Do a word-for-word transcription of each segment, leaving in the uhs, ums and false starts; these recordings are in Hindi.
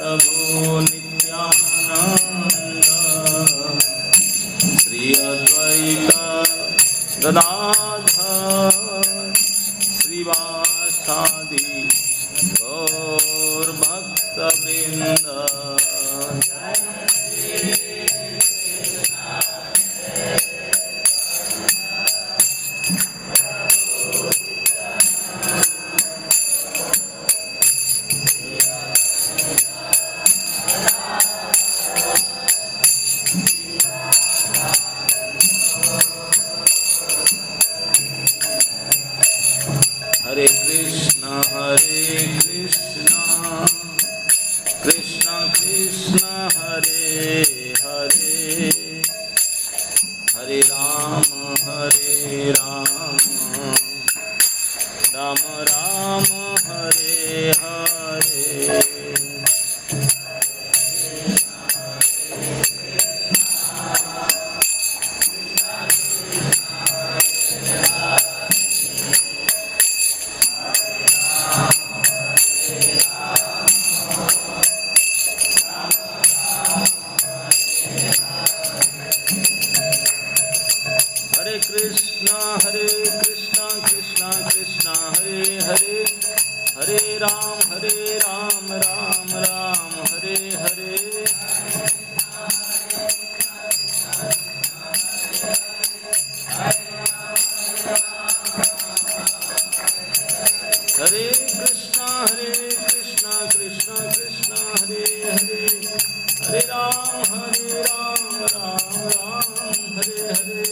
प्रभु नित्यानंद श्री अद्वैत गदाधर श्रीवासादि गौर भक्तवृंद। हरे कृष्ण हरे कृष्ण कृष्ण कृष्ण हरे हरे हरे राम हरे राम राम राम हरे हरे। हरे कृष्ण हरे कृष्ण कृष्ण कृष्ण हरे हरे हरे राम हरे राम राम राम हरे हरे। हरे कृष्ण हरे कृष्ण कृष्ण कृष्ण हरे हरे हरे राम हरे राम राम राम हरे हरे।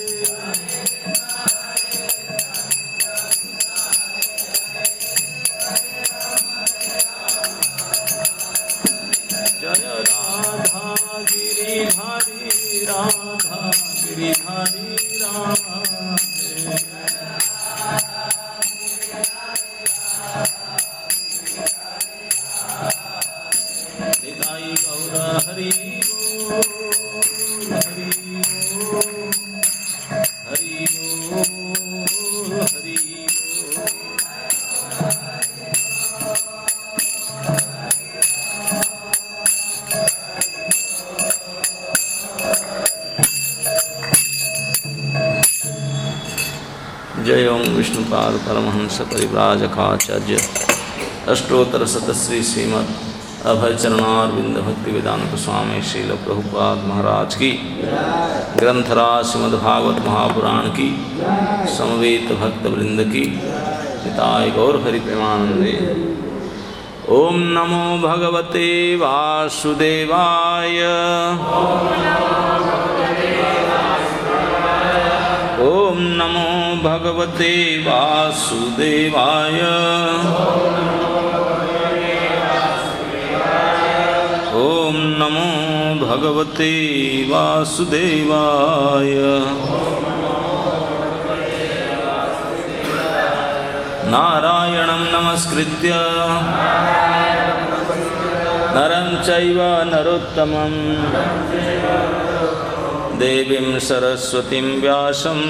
जय राधा गिरिधारी राधा गिरिधारी राधे। निताई गौर हरि बोल हरि बोल हरि बोल हरि बोल। जय ओं विष्णुपाद परमहंस परिव्राजकाचार्य अष्टोत्तर शतश्री श्रीमद् अभय चरणारविंद भक्ति वेदांत स्वामी श्रील प्रभुपाद महाराज की, ग्रंथराज श्रीमद्भागवत महापुराण की, समवेत भक्त वृंद की, निताय गौर हरि प्रेमानंदे। ओम नमो भगवते वासुदेवाय ओम नमो भगवते वासुदेवाय ओम नमो भगवते वासुदेवाय। नारायणं नमस्कृत्य नरं चैव नरोत्तमं देवीं सरस्वतीं व्यासं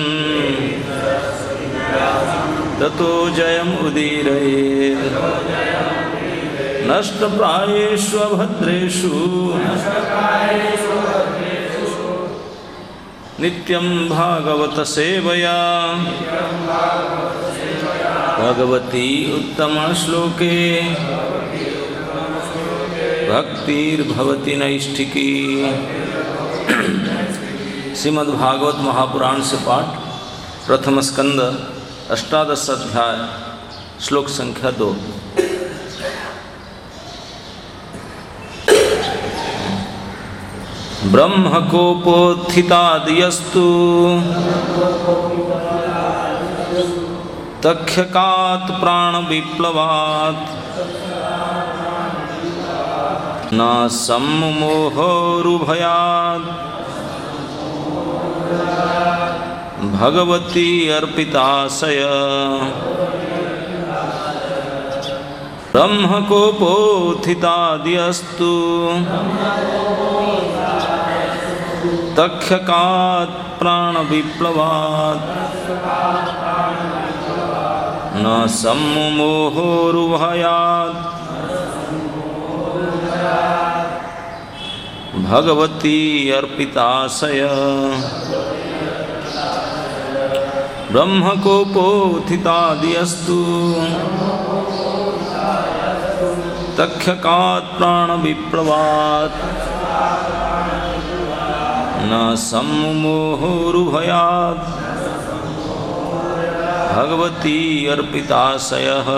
ततो जयमुदीरयेत्। नष्टप्रायेषु भद्रेषु नित्यं भागवत सेवया भगवती उत्तम श्लोके भक्तिर्भवति नैष्ठिकी। श्रीमद्भागवत महापुराण से पाठ, प्रथम स्कंद, अष्टादश अध्याय, श्लोक संख्या दो। ब्रह्मकोपोत्थितादियस्तु तख्यकात् प्राणविप्लवात् न सम्मोहोरुभयात् भगवती अर्पिताशय। ब्रह्मकोपोत्थितादियस्तु तख्यकात् प्राणविप्लवात् न सम्मोहोरुभयात् भगवती अर्पिताशय ब्रह्मकोपोत्थितादियस्तु तख्यकात् प्राणविप्लवात् न सम्मोहोरुभयात् भगवती अर्पिताशयः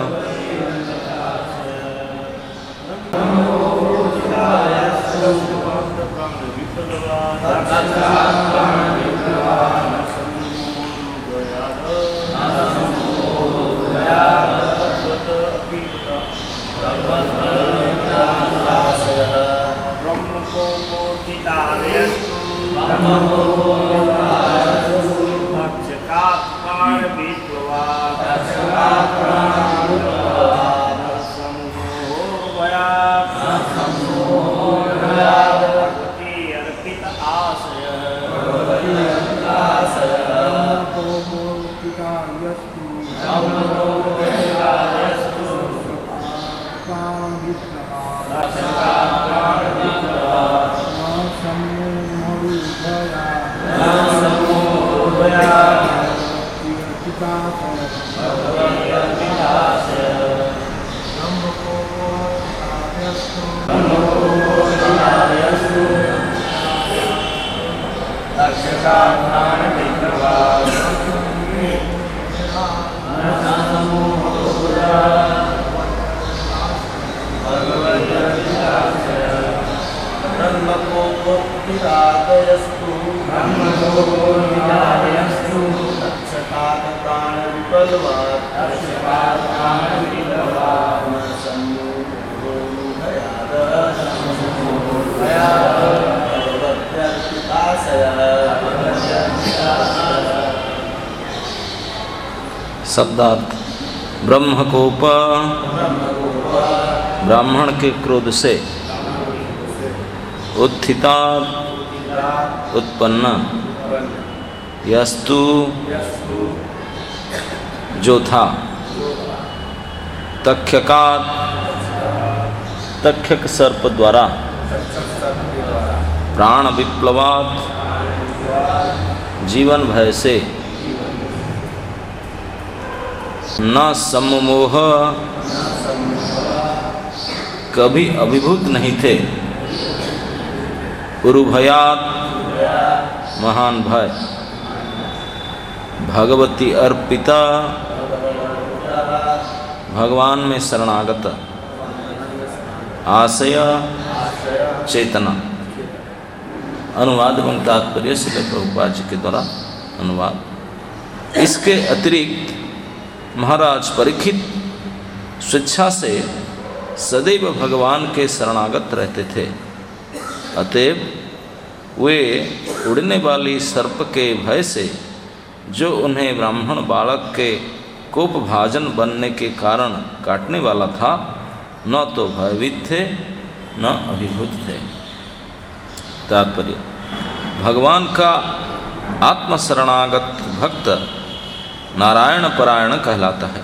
शब्दार्थ ब्रह्मकोप ब्राह्मण के क्रोध से उत्थिता उत्पन्न यस्तु जो था तख्यकात तख्यक सर्प द्वारा प्राण विप्लवात जीवन भय से न सम्मोह कभी अभिभूत नहीं थे उरुभयात महान भय भगवती अर्पिता भगवान में शरणागत आशय चेतना। अनुवाद एवं तात्पर्य श्रील प्रभुपाद जी के द्वारा अनुवाद। इसके अतिरिक्त महाराज परीक्षित स्वेच्छा से सदैव भगवान के शरणागत रहते थे, अतएव वे उड़ने वाली सर्प के भय से जो उन्हें ब्राह्मण बालक के कोपभाजन बनने के कारण काटने वाला था, न तो भयभीत थे न अभिभूत थे। तात्पर्य भगवान का आत्मशरणागत भक्त नारायण परायण कहलाता है।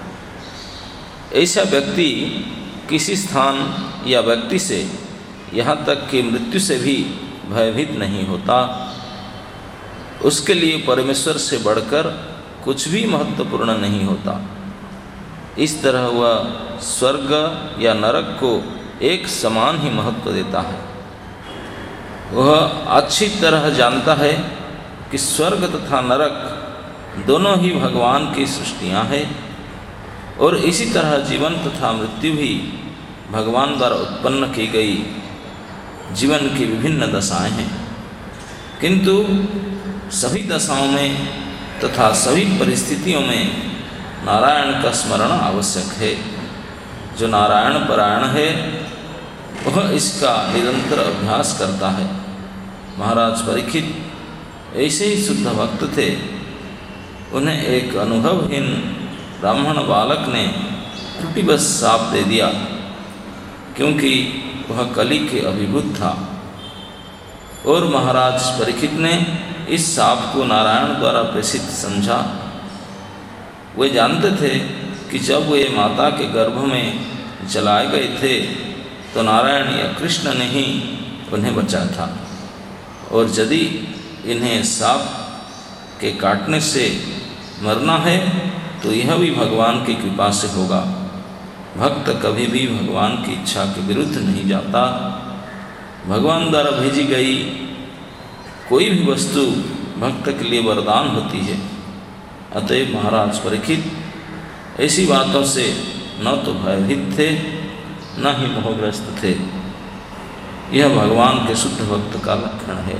ऐसा व्यक्ति किसी स्थान या व्यक्ति से यहाँ तक कि मृत्यु से भी भयभीत नहीं होता। उसके लिए परमेश्वर से बढ़कर कुछ भी महत्वपूर्ण नहीं होता। इस तरह वह स्वर्ग या नरक को एक समान ही महत्व देता है। वह अच्छी तरह जानता है कि स्वर्ग तथा नरक दोनों ही भगवान की सृष्टियाँ हैं और इसी तरह जीवन तथा मृत्यु भी भगवान द्वारा उत्पन्न की गई जीवन की विभिन्न दशाएं हैं। किंतु सभी दशाओं में तथा सभी परिस्थितियों में नारायण का स्मरण आवश्यक है। जो नारायण परायण है वह इसका निरंतर अभ्यास करता है। महाराज परीक्षित ऐसे ही शुद्ध भक्त थे। उन्हें एक अनुभवहीन ब्राह्मण बालक ने त्रुटिवश शाप दे दिया, क्योंकि वह कली के अभिभूत था, और महाराज परीक्षित ने इस शाप को नारायण द्वारा प्रेषित समझा। वे जानते थे कि जब वे माता के गर्भ में जलाए गए थे तो नारायण या कृष्ण ने ही उन्हें बचा था। और यदि इन्हें सांप के काटने से मरना है तो यह भी भगवान की कृपा से होगा। भक्त कभी भी भगवान की इच्छा के विरुद्ध नहीं जाता। भगवान द्वारा भेजी गई कोई भी वस्तु भक्त के लिए वरदान होती है। अतएव महाराज परीक्षित ऐसी बातों से न तो भयभीत थे न ही मोहग्रस्त थे। यह भगवान के शुद्ध भक्त का लक्षण है।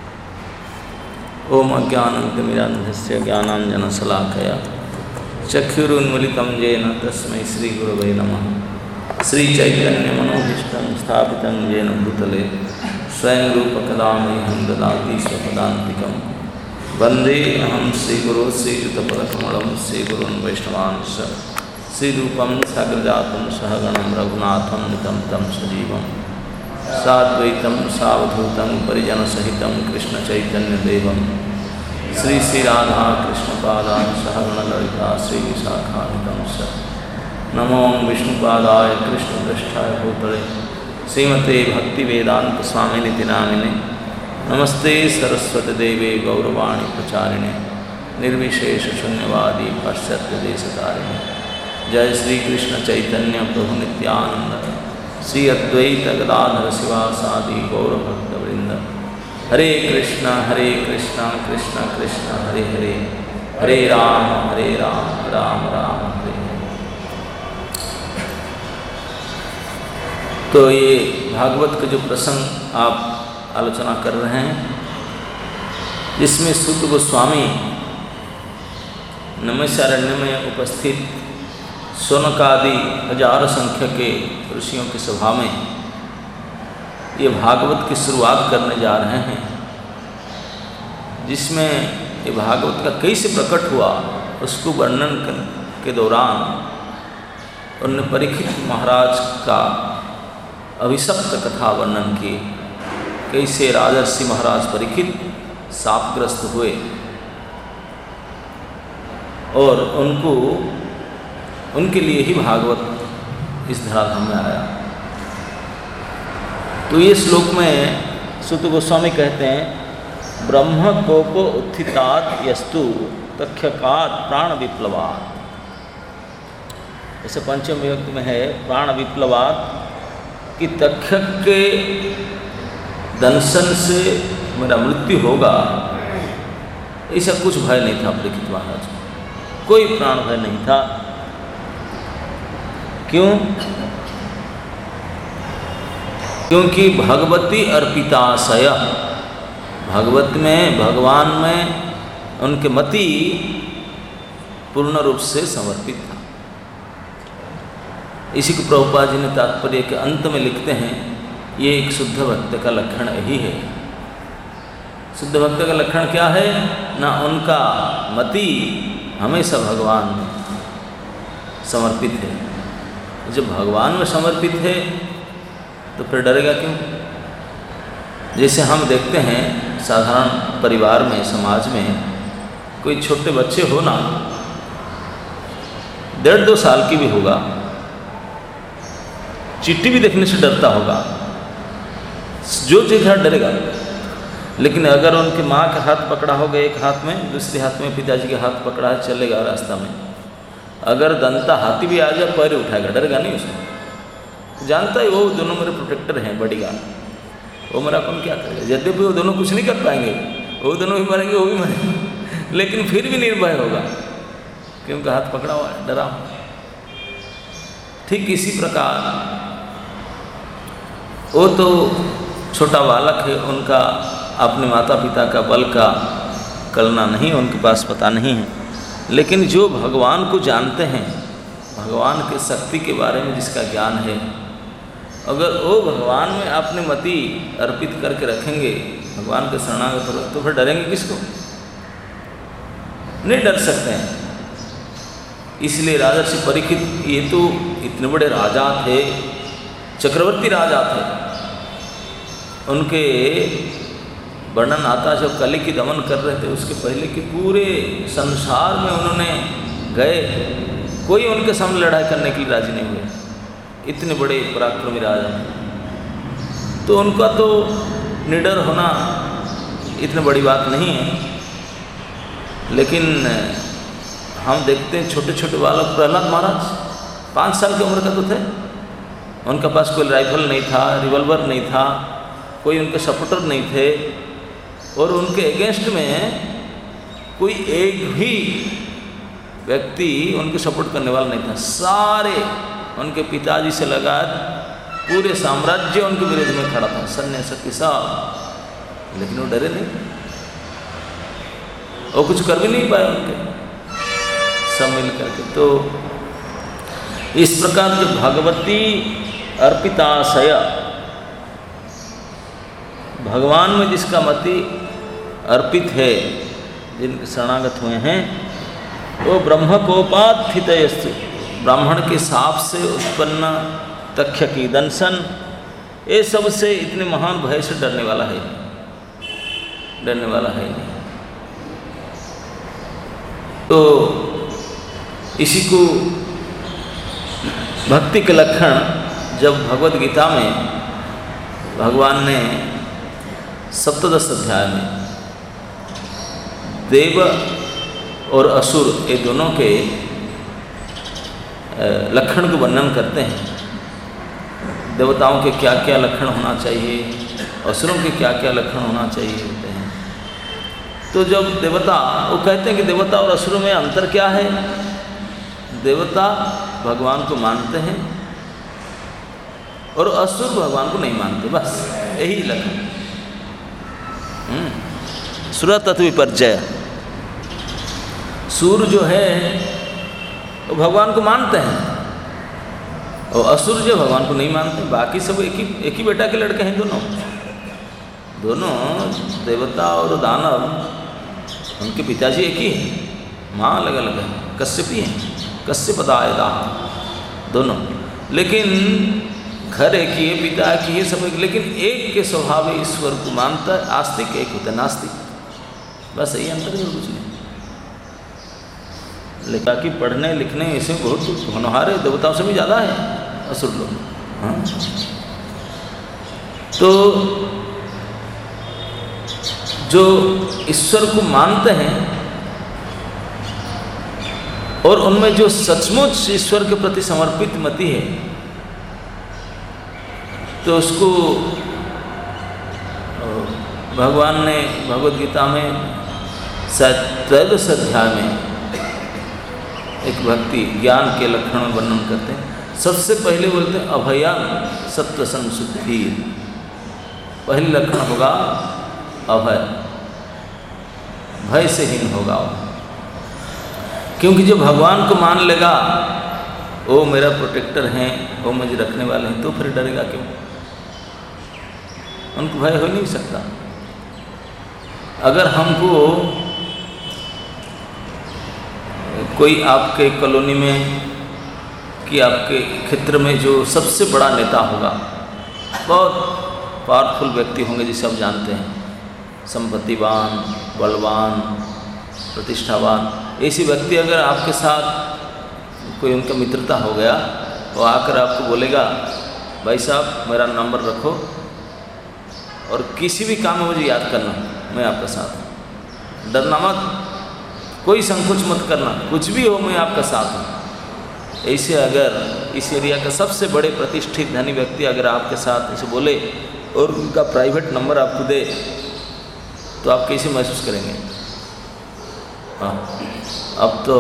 ओम अज्ञानतिमिरान्धस्य ज्ञानाञ्जनशलाकया चक्षुरुन्मीलितं येन तस्मै श्रीगुरवे नमः। श्रीचैतन्यमनोभीष्टं स्थापितं येन भूतले स्वयं रूपकदा मह्यं ददाति स्वपदान्तिकं। वन्दे अहं श्रीगुरो श्रीयुतपदकमलं श्रीगुरून् वैष्णवांश्च श्रीरूपं साग्रजातं सहगणं रघुनाथं नितं तं सजीवं साद्वैतं सावधूतं परिजनसहितं कृष्णचैतन्यदेवं श्री श्री राधा कृष्णपादान् सहगणललिता श्रीविशाखान्वितं स। नमो विष्णुपादाय कृष्णपृष्ठाय भूतले श्रीमते भक्तिवेदांत स्वामिनिति नामिने। नमस्ते सरस्वती देवे गौरवाणी प्रचारिणे निर्विशेष शून्यवादी पाश्चात्य देशतारिणे। जय श्री कृष्ण चैतन्य प्रभु नित्यानंद श्री अद्वैत गदाधर शिवासादि गौरभक्तवृंद। हरे कृष्णा हरे कृष्णा कृष्णा कृष्णा हरे हरे हरे राम हरे राम राम राम हरे हरे। तो ये भागवत का जो प्रसंग आप आलोचना कर रहे हैं, जिसमें सूत गोस्वामी नमस्कारण्य में उपस्थित शौनकादि हजार संख्या के ऋषियों की सभा में ये भागवत की शुरुआत करने जा रहे हैं, जिसमें ये भागवत का कैसे प्रकट हुआ उसको वर्णन के दौरान उन्होंने परीक्षित महाराज का अभिशप्त कथा वर्णन की। कैसे राजर्षि महाराज परीक्षित शापग्रस्त हुए और उनको उनके लिए ही भागवत इस धराधाम में आया। तो ये श्लोक में सूत गोस्वामी कहते हैं, ब्रह्म कोपो उत्थितात यस्तु तख्यकात प्राण विप्लवात। ऐसे पंचम विभक्ति में है प्राण विप्लवात, कि तक्षक के दंशन से मेरा मृत्यु होगा, ऐसा कुछ भय नहीं था परीक्षित महाराज को, कोई प्राण भय नहीं था। क्यों? क्योंकि भगवती अर्पिताशय, भगवत में भगवान में उनके मति पूर्ण रूप से समर्पित था। इसी को प्रभुपाद जी ने तात्पर्य के अंत में लिखते हैं, ये एक शुद्ध भक्त का लक्षण यही है। शुद्ध भक्त का लक्षण क्या है? ना उनका मति हमेशा भगवान में समर्पित है। जब भगवान में समर्पित है तो फिर डरेगा क्यों? जैसे हम देखते हैं साधारण परिवार में, समाज में कोई छोटे बच्चे हो ना, डेढ़ दो साल की भी होगा, चिट्ठी भी देखने से डरता होगा, जो चीज़ है डरेगा। लेकिन अगर उनके माँ का हाथ पकड़ा होगा एक हाथ में, दूसरे हाथ में पिताजी के हाथ पकड़ा है, चलेगा रास्ता में। अगर दंता हाथी भी आ जाए पैर उठाएगा, डरेगा नहीं उसको, जानता है वो दोनों मेरे प्रोटेक्टर हैं, बॉडीगार्ड, वो मेरा कौन क्या करेगा। यद्यपि वो दोनों कुछ नहीं कर पाएंगे, वो दोनों भी मरेंगे, वो भी मरेंगे, लेकिन फिर भी निर्भय होगा क्योंकि हाथ पकड़ा हुआ है, डरा हुआ। ठीक इसी प्रकार वो तो छोटा बालक है, उनका अपने माता पिता का बल का कलना नहीं, उनके पास पता नहीं है। लेकिन जो भगवान को जानते हैं, भगवान के शक्ति के बारे में जिसका ज्ञान है, अगर वो भगवान में अपने मति अर्पित करके रखेंगे, भगवान के शरणागत हो, तो फिर डरेंगे किसको? नहीं डर सकते हैं। इसलिए राजर्षि परीक्षित ये तो इतने बड़े राजा थे, चक्रवर्ती राजा थे, उनके वर्णन आता जब कली की दमन कर रहे थे, उसके पहले कि पूरे संसार में उन्होंने गए, कोई उनके सामने लड़ाई करने के लिए राजी नहीं हुए। इतने बड़े पराक्रमी राजा हैं। तो उनका तो निडर होना इतनी बड़ी बात नहीं है, लेकिन हम देखते हैं छोटे छोटे बालक, प्रहलाद महाराज पाँच साल की उम्र का तो थे, उनके पास कोई राइफल नहीं था, रिवॉल्वर नहीं था, कोई उनके सपोर्टर नहीं थे, और उनके अगेंस्ट में कोई एक भी व्यक्ति उनके सपोर्ट करने वाला नहीं था। सारे उनके पिताजी से लगा पूरे साम्राज्य उनके विरोध में खड़ा था, सन्यासी के साथ, लेकिन वो डरे नहीं, वो कुछ कर भी नहीं पाए उनके सब मिल करके। तो इस प्रकार जो भगवती अर्पिताशय, भगवान में जिसका मति अर्पित है, जिन शरणागत हुए हैं, वो ब्रह्मकोपात्थितयस्तु, ब्राह्मण के साप से उत्पन्न तक्ष की दंशन, ये सब से इतने महान भय से डरने वाला है, डरने वाला है नहीं। तो इसी को भक्ति के लक्षण जब भगवद गीता में भगवान ने सप्तदश अध्याय में देव और असुर ये दोनों के लक्षण को वर्णन करते हैं, देवताओं के क्या क्या लक्षण होना चाहिए, असुरों के क्या क्या लक्षण होना चाहिए होते हैं। तो जब देवता, वो कहते हैं कि देवता और असुरों में अंतर क्या है, देवता भगवान को मानते हैं और असुर भगवान को नहीं मानते, बस यही लक्षण। सुर तत्व विपर्जय, सूर जो है वो भगवान को मानते हैं और असुर जो भगवान को नहीं मानते, बाकी सब एक ही एक ही बेटा के लड़के हैं, दोनों दोनों देवता और दानव, उनके पिताजी एक ही हैं, माँ अलग अलग है, कश्यपी हैं, कश्यपदायदा दोनों, लेकिन घर एक ही है, पिता एक ही है, सब एक, लेकिन एक के स्वभाव ईश्वर को मानता है, आस्तिक एक होता है नास्तिक, बस यही अंतर है, कुछ नहीं। लेकिन कि पढ़ने लिखने इसमें बहुत होनहार है, देवताओं से भी ज़्यादा है असुर लोग। हाँ, तो जो ईश्वर को मानते हैं और उनमें जो सचमुच ईश्वर के प्रति समर्पित मति है, तो उसको भगवान ने भगवद गीता में शायद त्रयोदश अध्याय में एक भक्ति ज्ञान के लक्षण में वर्णन करते हैं। सबसे पहले बोलते हैं अभया सत्व संशुद्धि, पहले लक्षण होगा अभय, भय से हीन होगा वो, क्योंकि जो भगवान को मान लेगा वो मेरा प्रोटेक्टर हैं, वो मुझे रखने वाले हैं, तो फिर डरेगा क्यों, उनको भय हो नहीं सकता। अगर हमको कोई आपके कॉलोनी में कि आपके क्षेत्र में जो सबसे बड़ा नेता होगा, बहुत पावरफुल व्यक्ति होंगे जिसे आप जानते हैं, संपत्तिवान, बलवान, प्रतिष्ठावान, ऐसी व्यक्ति अगर आपके साथ कोई उनका मित्रता हो गया, वो आकर आपको बोलेगा भाई साहब मेरा नंबर रखो और किसी भी काम में मुझे याद करना, मैं आपका साथ हूँ, डरना मत, कोई संकोच मत करना, कुछ भी हो मैं आपका साथ हूँ। ऐसे अगर इस एरिया का सबसे बड़े प्रतिष्ठित धनी व्यक्ति अगर आपके साथ ऐसे बोले और उनका प्राइवेट नंबर आपको दे, तो आप कैसे महसूस करेंगे? हाँ, अब तो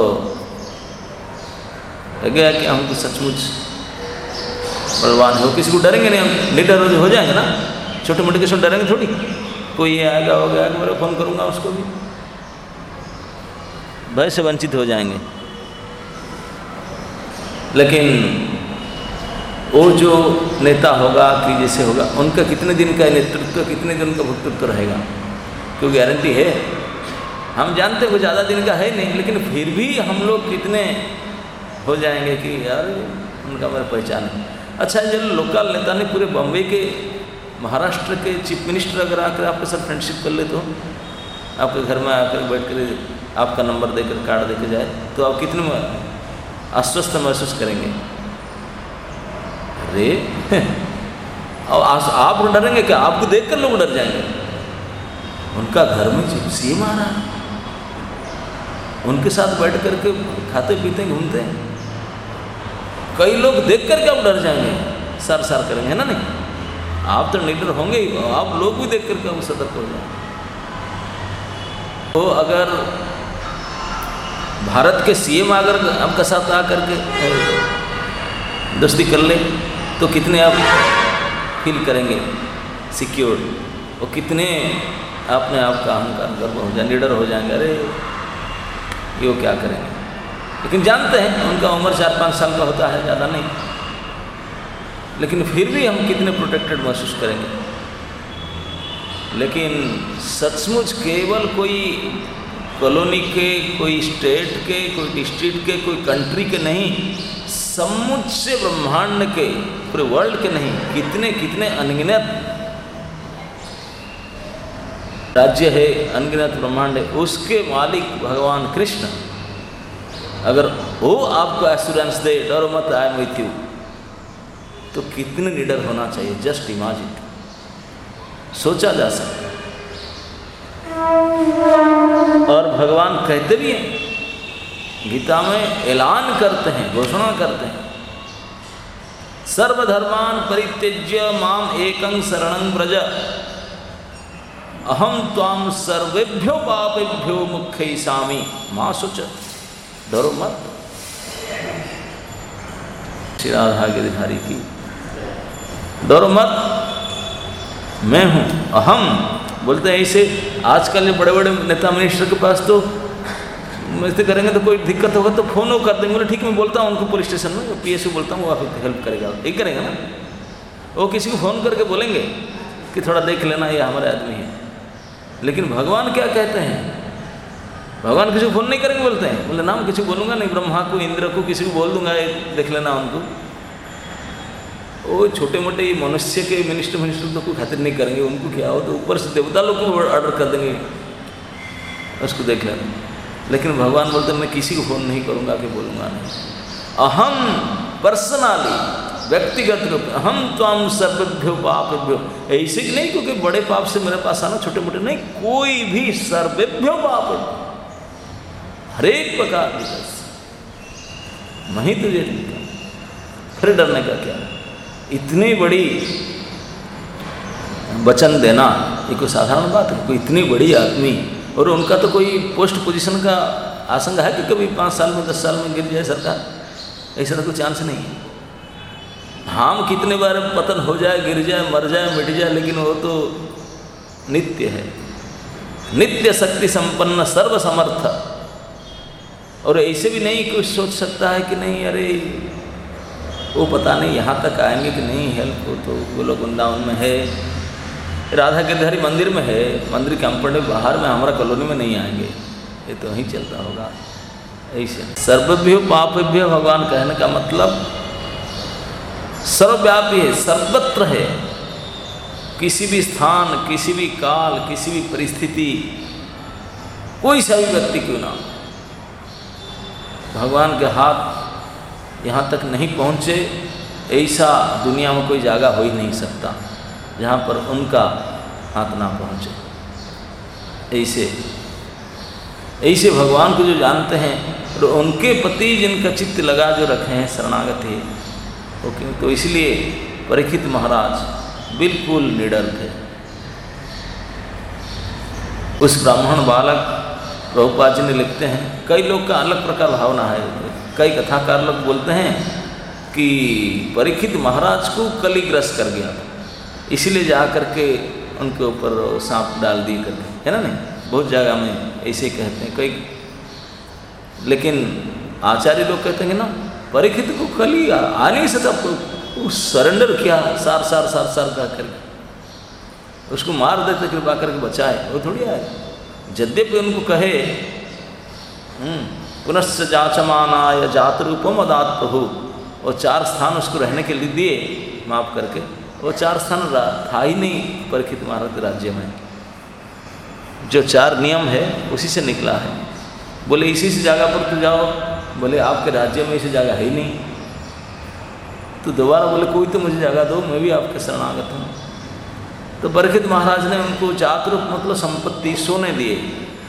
लगे कि हम तो सचमुच बलवान हो, किसी को डरेंगे नहीं, हम निडर हो जाएंगे ना, छोटे मोटे किसी को डरेंगे थोड़ी, कोई ये आएगा हो गया कि मेरा फ़ोन करूँगा उसको भी, भय से वंचित हो जाएंगे। लेकिन वो जो नेता होगा कि जैसे होगा, उनका कितने दिन का नेतृत्व, कितने दिन का भक्तृत्व रहेगा, क्यों गारंटी है? हम जानते हैं वो ज़्यादा दिन का है नहीं, लेकिन फिर भी हम लोग कितने हो जाएंगे कि यार उनका मेरा पहचान है। अच्छा, जब लोकल नेता ने पूरे बॉम्बे के, महाराष्ट्र के चीफ मिनिस्टर अगर आकर आपके साथ फ्रेंडशिप कर ले, तो आपके घर में आकर बैठ कर आपका नंबर देकर कार्ड देकर जाए, तो आप कितने आश्वस्त महसूस करेंगे? अरे और आप डरेंगे क्या? आपको देखकर लोग डर जाएंगे। उनका घर में सीएम आ रहा है, उनके साथ बैठ करके खाते पीते घूमते हैं, कई लोग देख कर क्या डर जाएंगे, सर सर करेंगे, है ना? नहीं, आप तो निडर होंगे ही, आप लोग भी देख कर क्या सतर्क हो जाएंगे। तो अगर भारत के सीएम अगर आपका साथ आकर के दोस्ती कर ले तो कितने आप फील करेंगे सिक्योर, और कितने अपने आप का अहंकार गर्व हो जाए, निडर हो जाएंगे, अरे ये क्या करेंगे। लेकिन जानते हैं उनका उम्र चार पाँच साल का होता है, ज़्यादा नहीं, लेकिन फिर भी हम कितने प्रोटेक्टेड महसूस करेंगे। लेकिन सचमुच केवल कोई कॉलोनी के, कोई स्टेट के, कोई डिस्ट्रिक्ट के, कोई कंट्री के नहीं, समुच्चय ब्रह्मांड के, पूरे वर्ल्ड के नहीं, कितने कितने अनगिनत राज्य है, अनगिनत ब्रह्मांड है, उसके मालिक भगवान कृष्ण अगर वो आपको एश्योरेंस दे, डरो मत, आई एम विथ यू, तो कितने निडर होना चाहिए। जस्ट इमेजिन, सोचा जा सकता है। और भगवान कहते भी हैं, गीता में ऐलान करते हैं, घोषणा करते हैं, सर्वधर्मान परित्यज्य माम एकं शरणं व्रज अहम त्वाम सर्वेभ्यो पापेभ्यो मुक्खयिषामि मा शुच, डरो मत। श्री राधा गिरिधारी की, डरो मत, मैं हूँ, अहम बोलते हैं। ऐसे आजकल बड़े बड़े नेता मिनिस्टर के पास तो ऐसे करेंगे तो कोई दिक्कत होगा तो फोन वो कर देंगे, बोले ठीक है मैं बोलता हूँ उनको पुलिस स्टेशन में, पीएस को बोलता हूँ, वो आपको हेल्प करेगा, एक करेगा ना। वो किसी को फ़ोन करके बोलेंगे कि थोड़ा देख लेना ये हमारे आदमी है। लेकिन भगवान क्या कहते हैं, भगवान किसी को फ़ोन नहीं करेंगे, बोलते हैं, बोले नाम किसी को बोलूँगा नहीं, ब्रह्मा को, इंद्र को, किसी को बोल दूंगा देख लेना उनको। वो छोटे मोटे मनुष्य के मिनिस्टर मिनिस्टर तो कोई खातिर नहीं करेंगे, उनको क्या हो, तो ऊपर से देवता लोग को ऑर्डर कर देंगे उसको देख लेना। लेकिन भगवान बोलते हैं मैं किसी को फ़ोन नहीं करूँगा कि बोलूँगा नहीं, अहम पर्सनली, व्यक्तिगत रूप में, अहम त्वाम सर्वेभ्यो पापेभ्यो, ऐसे ही नहीं क्योंकि बड़े पाप से मेरे पास आना, छोटे मोटे नहीं, कोई भी, सर्वेभ्यो पापेभ्यो, हरेक प्रकार की, बस मैं ही तुझे ठीक, फिर डरने का क्या। इतनी बड़ी वचन देना ये कोई साधारण बात है? कोई इतनी बड़ी आदमी, और उनका तो कोई पोस्ट पोजीशन का आशंका है कि कभी पाँच साल में, दस साल में गिर जाए सरकार, ऐसा तो कोई चांस नहीं है। हम कितने बार पतन हो जाए, गिर जाए, मर जाए, मिट जाए, लेकिन वो तो नित्य है, नित्य शक्ति संपन्न, सर्व समर्थ। और ऐसे भी नहीं कुछ सोच सकता है कि नहीं अरे वो पता नहीं यहाँ तक आएंगे कि नहीं, हेल्प हो तो गोलोक वृंदावन में है, राधा गिरधारी मंदिर में है, मंदिर कंपाउंड बाहर में, हमारा कॉलोनी में नहीं आएंगे, ये तो वहीं चलता होगा। ऐसे सर्वभ्यो पापेभ्यो, भगवान कहने का मतलब सर्वव्यापी है, सर्वत्र है, किसी भी स्थान, किसी भी काल, किसी भी परिस्थिति, कोई सा भी व्यक्ति क्यों ना, भगवान के हाथ यहाँ तक नहीं पहुँचे, ऐसा दुनिया में कोई जगह हो ही नहीं सकता जहाँ पर उनका हाथ ना पहुँचे। ऐसे ऐसे भगवान को जो जानते हैं और उनके प्रति जिनका चित्त लगा जो रखे हैं, शरणागत है, ओके, तो इसलिए परीक्षित महाराज बिल्कुल निडर थे। उस ब्राह्मण बालक, प्रभुपाद जी ने लिखते हैं, कई लोग का अलग प्रकार भावना है, कई कथाकार लोग बोलते हैं कि परीक्षित महाराज को कली ग्रस्त कर गया, इसलिए जा करके उनके ऊपर सांप डाल दिए करके, है ना, नहीं, बहुत जगह में ऐसे कहते हैं कई। लेकिन आचार्य लोग कहते हैं ना, परीक्षित को कली आ, आ नहीं सकता, वो सरेंडर किया, सार सार सार सार कह करके उसको मार देते, कृपा करके बचाए, वो थोड़ी आए। यद्यपि उनको कहे पुनश्च जाचमानाय जात रूपम अदात प्रभु, वो चार स्थान उसको रहने के लिए दिए, माफ करके, वो चार स्थान था ही नहीं परीक्षित महाराज राज्य में, जो चार नियम है उसी से निकला है। बोले इसी से जगह पर तू जाओ, बोले आपके राज्य में इसी जगह है ही नहीं, तो दोबारा बोले कोई तो मुझे जगह दो, मैं भी आपके शरणागत हूँ। तो परीक्षित महाराज ने उनको जातरूप मतलब संपत्ति सोने दिए,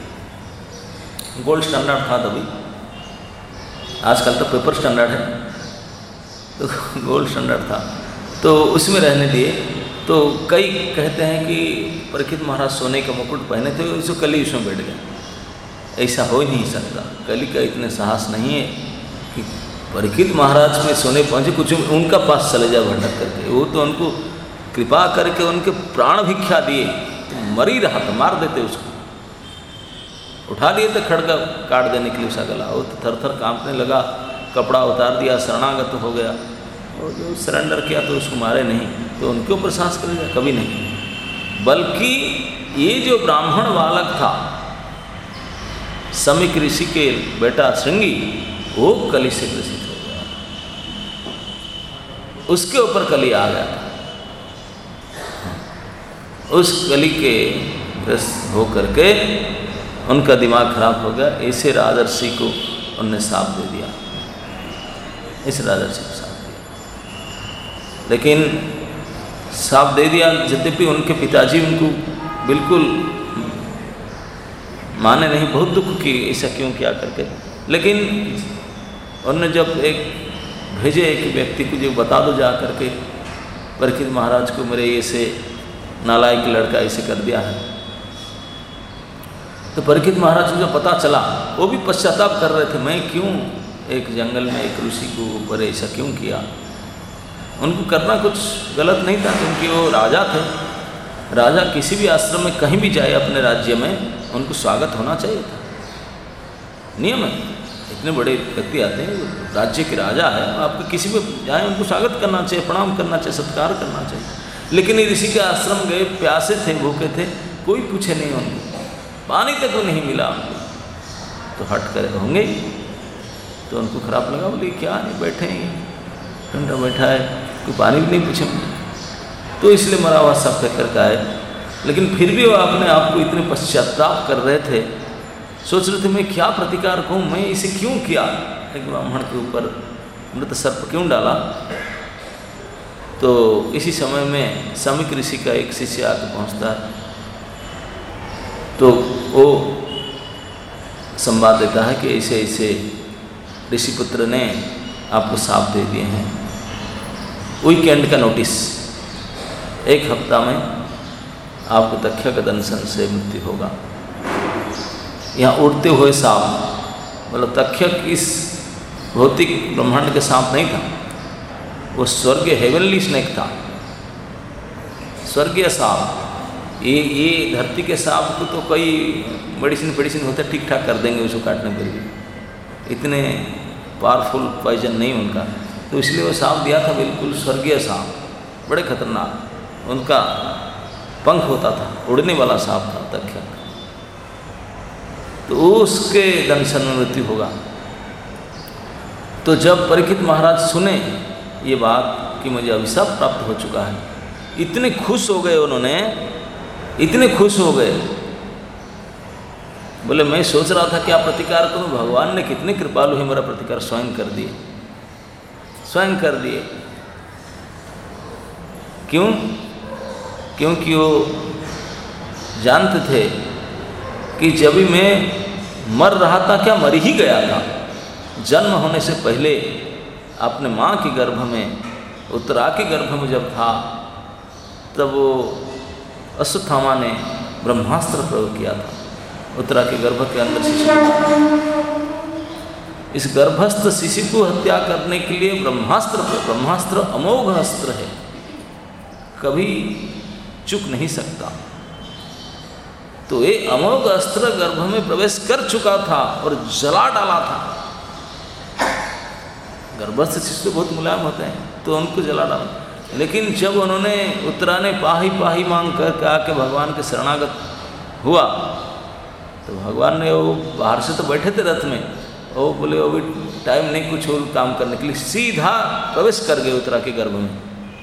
गोल्ड स्टैंडर्ड था तभी, आजकल तो पेपर स्टैंडर्ड है, तो गोल्ड स्टैंडर्ड था, तो उसमें रहने दिए। तो कई कहते हैं कि परीक्षित महाराज सोने का मुकुट पहने थे, इसको कली उसमें बैठ गया। ऐसा हो ही नहीं सकता, कली का इतने साहस नहीं है कि परीक्षित महाराज में सोने पहुँचे, कुछ उनका पास चले जाए भटक करके। वो तो उनको कृपा करके उनके प्राण भिक्षा दिए, तो मर ही रहा था, मार देते उसको, उठा लिए थे खड़गा काट देने के लिए उसका गला। वो तो थर थर कांपने लगा, कपड़ा उतार दिया, शरणागत हो गया, और जो सरेंडर किया तो उसको मारे नहीं, तो उनके ऊपर सांस करेगा कभी नहीं। बल्कि ये जो ब्राह्मण बालक था समीक ऋषि के बेटा श्रृंगी, वो कली से ग्रसित हो गया, उसके ऊपर कली आ गया था। उस कली के ग्रस्त हो करके उनका दिमाग खराब हो गया। ऐसे राजर्षि को उनने शाप दे दिया, इस राजर्षि को शाप दिया। लेकिन शाप दे दिया, यद्यपि उनके पिताजी उनको बिल्कुल माने नहीं, बहुत दुख की ऐसा क्यों किया करके। लेकिन उन्होंने जब एक भेजे एक व्यक्ति को, जो बता दो जा करके परीक्षित महाराज को, मेरे ऐसे नालायक लड़का ऐसे कर दिया है। तो परीक्षित महाराज को जब पता चला, वो भी पश्चाताप कर रहे थे, मैं क्यों एक जंगल में एक ऋषि को ऊपर ऐसा क्यों किया। उनको करना कुछ गलत नहीं था, क्योंकि वो राजा थे। राजा किसी भी आश्रम में कहीं भी जाए अपने राज्य में, उनको स्वागत होना चाहिए था, नियम है। इतने बड़े व्यक्ति आते हैं, राज्य के राजा है, आपको किसी भी जाए उनको स्वागत करना चाहिए, प्रणाम करना चाहिए, सत्कार करना चाहिए। लेकिन ये ऋषि के आश्रम गए, प्यासे थे, भूखे थे, कोई पूछे नहीं उनको, पानी तक तो नहीं मिला उनको, तो हट कर होंगे। तो उनको खराब लगा, बोले क्या नहीं, बैठे हैं, ठंडा बैठा है, कोई पानी भी नहीं पूछे, तो इसलिए मरा हुआ सब फेंक करके आए। लेकिन फिर भी वो अपने आप को इतने पश्चाताप कर रहे थे, सोच रहे थे मैं क्या प्रतिकार कहूँ, मैं इसे क्यों किया, एक ब्राह्मण के ऊपर मृत सर्प क्यों डाला। तो इसी समय में समीक ऋषि का एक शिष्य आकर पहुँचता है, तो वो संवाद देता है कि ऐसे ऐसे ऋषिपुत्र ने आपको शाप दे दिए हैं, वीकेंड का नोटिस, एक हफ्ता में आपको तक्षक का दंशन से मृत्यु होगा। यहाँ उड़ते हुए सांप, मतलब तक्षक इस भौतिक ब्रह्मांड के सांप नहीं था, वो स्वर्गीय हेवनली स्नेक था, स्वर्गीय सांप। ये ये धरती के सांप को तो कई मेडिसिन मेडिसिन होता है, ठीक ठाक कर देंगे उसको काटने पर भी, इतने पावरफुल पॉइजन नहीं उनका। तो इसलिए वो सांप दिया था, बिल्कुल स्वर्गीय सांप, बड़े खतरनाक, उनका पंख होता था, उड़ने वाला सांप था तक्षक। तो उसके दंशन में मृत्यु होगा। तो जब परीक्षित महाराज सुने ये बात कि मुझे अभिशाप प्राप्त हो चुका है, इतने खुश हो गए, उन्होंने इतने खुश हो गए, बोले मैं सोच रहा था क्या प्रतिकार करूं, भगवान ने कितने कृपालु है, मेरा प्रतिकार स्वयं कर दिए, स्वयं कर दिए। क्यों? क्योंकि वो जानते थे कि जब भी मैं मर रहा था, क्या मर ही गया था, जन्म होने से पहले अपने माँ के गर्भ में, उत्तरा के गर्भ में जब था, तब वो अश्वत्थामा ने ब्रह्मास्त्र प्रयोग किया था उत्तरा के गर्भ के अंदर शिशु। इस गर्भस्थ शिशु को हत्या करने के लिए ब्रह्मास्त्र, ब्रह्मास्त्र अमोघ अस्त्र है, कभी चूक नहीं सकता। तो ये अमोघ अस्त्र गर्भ में प्रवेश कर चुका था और जला डाला था। गर्भस्थ शिशु बहुत मुलायम होते हैं, तो उनको जला डाला। लेकिन जब उन्होंने उत्तरा ने पाही पाही मांग कर आके भगवान के शरणागत हुआ, तो भगवान ने, वो बाहर से तो बैठे थे रथ में, वो बोले वो भी टाइम नहीं कुछ और काम करने के लिए, सीधा प्रवेश कर गए उत्तरा के गर्भ में,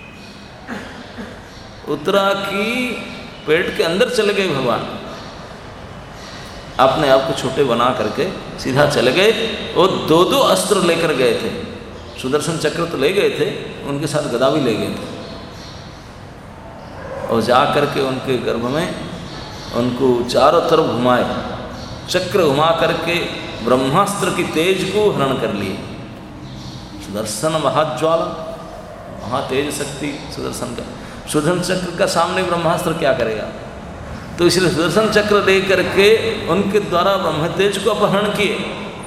उत्तरा की पेट के अंदर चले गए भगवान, अपने आप को छोटे बना करके सीधा चले गए। वो दो दो अस्त्र लेकर गए थे, सुदर्शन चक्र तो ले गए थे, उनके साथ गदा भी ले गए थे, और जा कर के उनके गर्भ में उनको चारों तरफ घुमाए, चक्र घुमा करके ब्रह्मास्त्र की तेज को हरण कर लिए। सुदर्शन महाज्वाला, महातेज शक्ति सुदर्शन का। सुदर्शन चक्र का सामने ब्रह्मास्त्र क्या करेगा? तो इसलिए सुदर्शन चक्र ले करके उनके द्वारा ब्रह्म तेज को अपहरण किए।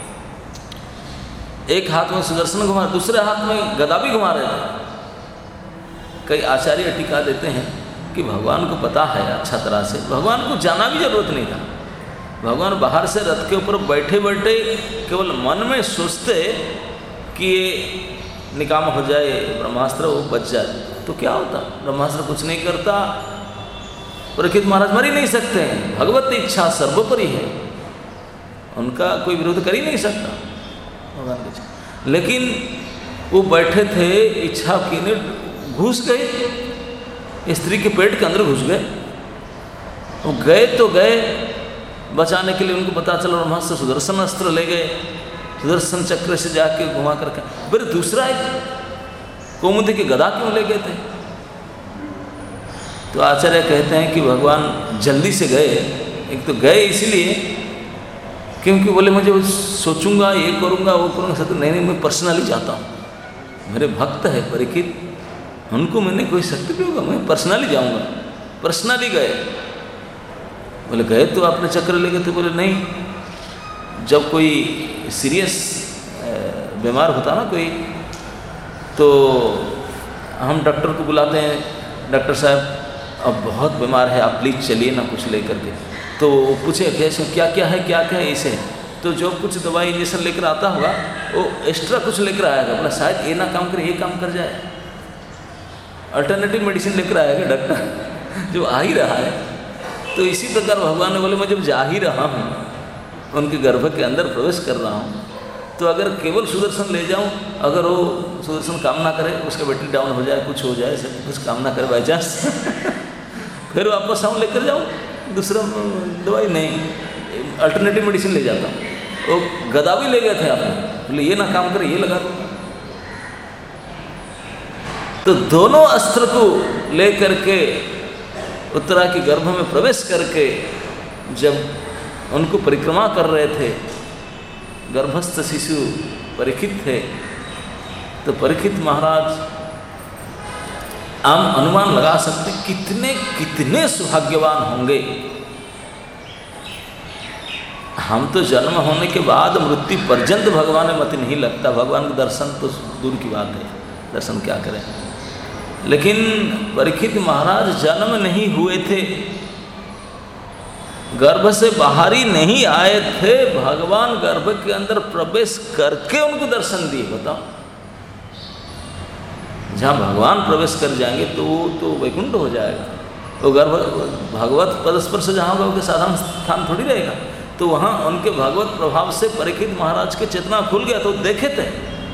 एक हाथ में सुदर्शन घुमा, दूसरे हाथ में गदा भी घुमा रहे थे। कई आचार्य टीका देते हैं कि भगवान को पता है अच्छा तरह से, भगवान को जाना भी जरूरत नहीं था। भगवान बाहर से रथ के ऊपर बैठे बैठे केवल मन में सोचते कि ये निकाम हो जाए, ब्रह्मास्त्र वो बच जाए, तो क्या होता? ब्रह्मास्त्र कुछ नहीं करता, परीक्षित महाराज मर ही नहीं सकते हैं। भगवत इच्छा सर्वोपरि है, उनका कोई विरोध कर ही नहीं सकता भगवान की इच्छा। लेकिन वो बैठे थे, इच्छा की ने घुस गए, स्त्री के पेट के अंदर घुस गए। वो गए तो गए, बचाने के लिए उनको पता चला ब्रह्मास्त्र सुदर्शन अस्त्र ले गए, सुदर्शन चक्र से जाके घुमा करके। फिर दूसरा एक कौमुदी की गदा क्यों ले गए थे? तो आचार्य कहते हैं कि भगवान जल्दी से गए। एक तो गए इसलिए क्योंकि बोले मुझे सोचूंगा, ये करूंगा, वो करूंगा, सब नहीं नहीं मैं पर्सनली जाता हूँ, मेरे भक्त है परीक्षित, उनको मैंने कोई शक्ति भी होगा, मैं पर्सनली जाऊंगा। पर्सनली गए। बोले गए तो आपने चक्र ले गए थे? बोले नहीं, जब कोई सीरियस बीमार होता ना कोई, तो हम डॉक्टर को बुलाते हैं, डॉक्टर साहब अब बहुत बीमार है, आप प्लीज़ चलिए ना कुछ ले करके। तो पूछे कैसे, क्या क्या है, क्या क्या है इसे? तो जो कुछ दवाई इंजेक्शन लेकर आता होगा वो एक्स्ट्रा कुछ लेकर आएगा, बोला शायद ये ना काम करे, ये काम कर जाए, अल्टरनेटिव मेडिसिन लेकर आएगा डॉक्टर जो आ ही रहा है। तो इसी प्रकार भगवान ने बोले मैं जब जा ही रहा हूँ, उनके गर्भ के अंदर प्रवेश कर रहा हूँ, तो अगर केवल सुदर्शन ले जाऊँ, अगर वो सुदर्शन काम ना करे, उसका बैटरी डाउन हो जाए, कुछ हो जाए, सब कुछ काम ना करे बाई चांस फिर वापस आऊँ लेकर जाऊँ दूसरा दवाई? नहीं, अल्टरनेटिव मेडिसिन ले जाता हूँ। वो गदा भी ले गए थे आपने, बोले ये ना काम करे, ये लगा दो। तो दोनों अस्त्र को ले करके उत्तरा के गर्भ में प्रवेश करके जब उनको परिक्रमा कर रहे थे, गर्भस्थ शिशु परीक्षित थे, तो परीक्षित महाराज हम अनुमान लगा सकते कितने कितने सौभाग्यवान होंगे। हम तो जन्म होने के बाद मृत्यु पर्यंत भगवान में मत नहीं लगता, भगवान का दर्शन तो दूर की बात है, दर्शन क्या करें। लेकिन परीक्षित महाराज जन्म नहीं हुए थे, गर्भ से बाहर ही नहीं आए थे, भगवान गर्भ के अंदर प्रवेश करके उनको दर्शन दिए। बताओ, जहाँ भगवान प्रवेश कर जाएंगे तो तो वैकुंठ हो जाएगा। वो गर्भ भगवत पदस्पर्श जहाँ होगा उसके साधारण स्थान थोड़ी रहेगा। तो वहाँ उनके भगवत प्रभाव से परीक्षित महाराज के चेतना खुल गया, तो देखे थे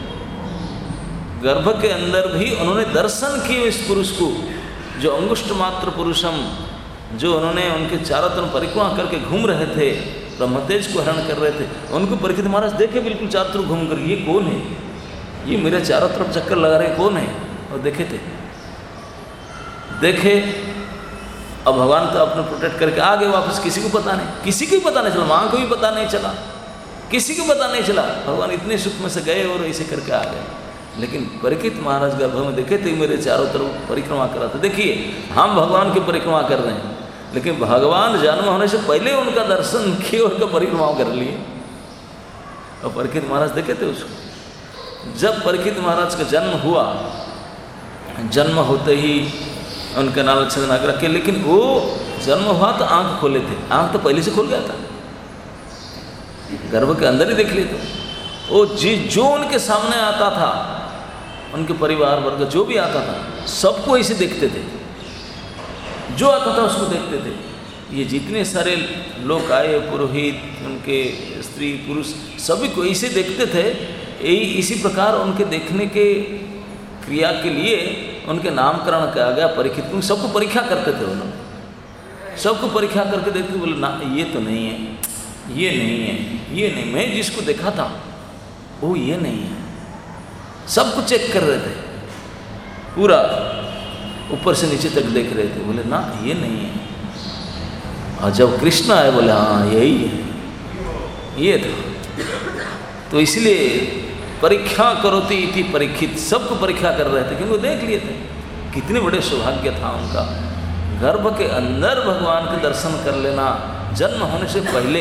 गर्भ के अंदर भी उन्होंने दर्शन किए इस पुरुष को, जो अंगुष्ठ मात्र पुरुषम, जो उन्होंने उनके चारों तरफ परिक्रमा करके घूम रहे थे, ब्रह्मतेज को हरण कर रहे थे, उनको परीक्षित महाराज देखे बिल्कुल चारों तरफ घूम कर, ये कौन है, ये मेरे चारों तरफ चक्कर लगा रहे कौन है? और देखे थे, देखे। अब भगवान तो अपने प्रोटेक्ट करके आ गए वापस, किसी को पता नहीं, किसी को भी पता नहीं चला, माँ को भी पता नहीं चला, किसी को पता नहीं चला। भगवान इतने सुख में से गए और ऐसे करके आ गए। लेकिन परीक्षित महाराज गर्भ में देखे थे मेरे चारों तरफ परिक्रमा कर रहा था। देखिए हम भगवान की परिक्रमा कर रहे हैं, लेकिन भगवान जन्म होने से पहले उनका दर्शन किए, उनका परिक्रमा कर लिए। और परीक्षित महाराज देखे थे उसको। जब परीक्षित महाराज का जन्म हुआ, जन्म होते ही उनका नाम लक्षण नाग रखे, लेकिन वो जन्म हुआ तो आंख खोले थे, आंख तो पहले से खुल गया था, गर्भ के अंदर ही देख लेते। वो जी जो उनके सामने आता था, उनके परिवार वर्ग जो भी आता था, सबको ऐसे देखते थे, जो आता था उसको देखते थे। ये जितने सारे लोग आए, पुरोहित, उनके स्त्री पुरुष, सभी को ऐसे देखते थे। यही इसी प्रकार उनके देखने के क्रिया के लिए उनके नामकरण किया गया परीक्षित, क्योंकि सबको परीक्षा करते थे उन्होंने, सबको परीक्षा करके देखते बोले ना ये तो नहीं है, ये नहीं है, ये नहीं, मैं जिसको देखा था वो ये नहीं है। सब कुछ चेक कर रहे थे, पूरा ऊपर से नीचे तक देख रहे थे। बोले ना ये नहीं है। और जब कृष्ण आए बोले हाँ यही है, ये था। तो इसलिए परीक्षा करोति इति परीक्षित, सबको परीक्षा कर रहे थे, क्योंकि वो देख लिए थे कितने बड़े सौभाग्य था उनका, गर्भ के अंदर भगवान के दर्शन कर लेना जन्म होने से पहले,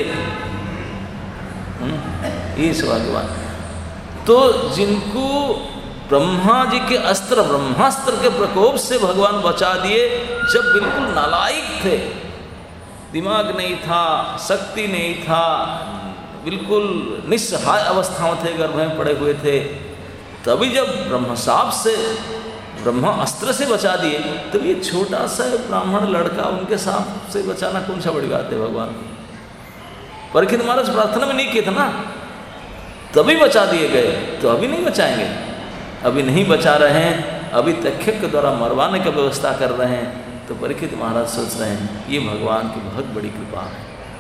ये सौभाग्यवान। तो जिनको ब्रह्मा जी के अस्त्र, ब्रह्मास्त्र के प्रकोप से भगवान बचा दिए, जब बिल्कुल नालायक थे, दिमाग नहीं था, शक्ति नहीं था, बिल्कुल निस्सहाय अवस्था में थे, गर्भ में पड़े हुए थे, तभी जब ब्रह्मशाप से, ब्रह्मा अस्त्र से बचा दिए, तब ये छोटा सा ब्राह्मण लड़का उनके साप से बचाना कौन सा बड़ी बात है भगवान। परीक्षित महाराज प्रार्थना में नहीं किए थे ना, तभी बचा दिए गए, तो अभी नहीं बचाएंगे, अभी नहीं बचा रहे हैं, अभी तक्षक के द्वारा मरवाने की व्यवस्था कर रहे हैं। तो परीक्षित महाराज सोच रहे हैं ये भगवान की बहुत बड़ी कृपा है।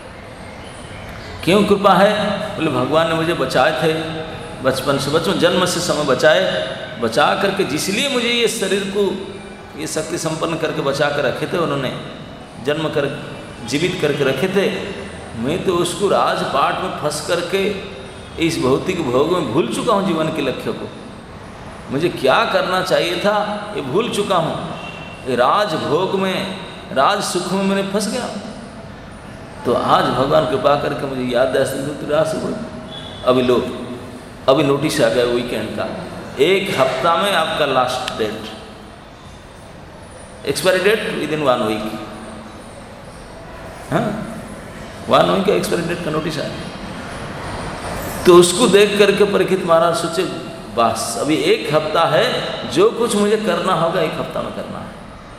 क्यों कृपा है? बोले भगवान ने मुझे बचाए थे बचपन से, बचपन जन्म से समय बचाए, बचा करके जिसलिए मुझे ये शरीर को ये शक्ति संपन्न करके बचा कर रखे थे, उन्होंने जन्म कर जीवित करके रखे थे। मैं तो उसको राजपाट में फंस करके इस भौतिक भोग में भूल चुका हूँ जीवन के लक्ष्य को। मुझे क्या करना चाहिए था ये भूल चुका हूँ, ये राज भोग में, राज सुख में मैंने फंस गया। तो आज भगवान कृपा करके मुझे याद दे, अभी लो अभी नोटिस आ गया वीकेंड का, एक हफ्ता में आपका last date, expiry date within one week, हाँ वन वीक का एक्सपायरी डेट का नोटिस आया। तो उसको देख करके परीक्षित महाराज सोचे बस अभी एक हफ्ता है, जो कुछ मुझे करना होगा एक हफ्ता में करना है।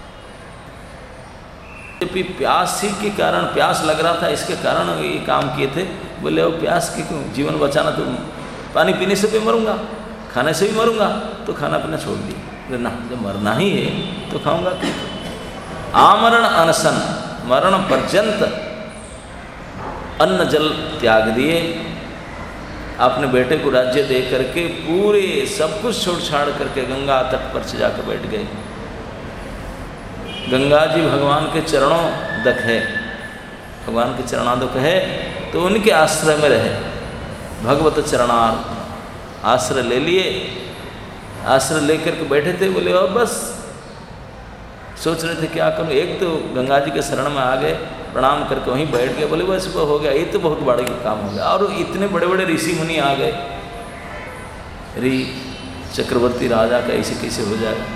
प्यास ही के कारण, प्यास लग रहा था इसके कारण ये काम किए थे। बोले वो प्यास की क्यों, जीवन बचाना, तो पानी पीने से भी मरूंगा, खाने से भी मरूंगा, तो खाना पीना छोड़ दिया। ना जब मरना ही है तो खाऊंगा क्यों। आमरण अनशन, मरण पर्यंत अन्न जल त्याग दिए, अपने बेटे को राज्य दे करके पूरे सब कुछ छोड़ छाड़ करके गंगा तट पर से जाकर बैठ गए। गंगा जी भगवान के चरणों दक है, भगवान के चरणादक है, तो उनके आश्रय में रहे। भगवत चरणार आश्रय ले लिए, आश्रय लेकर के बैठे थे। बोले और बस सोच रहे थे क्या करूं, एक तो गंगा जी के शरण में आ गए, प्रणाम करके वहीं बैठ गए। बोले बस वो हो गया, ये तो बहुत बड़ा काम हो गया। और इतने बड़े बड़े ऋषि मुनि आ गए, री चक्रवर्ती राजा का ऐसे कैसे हो जाएगा।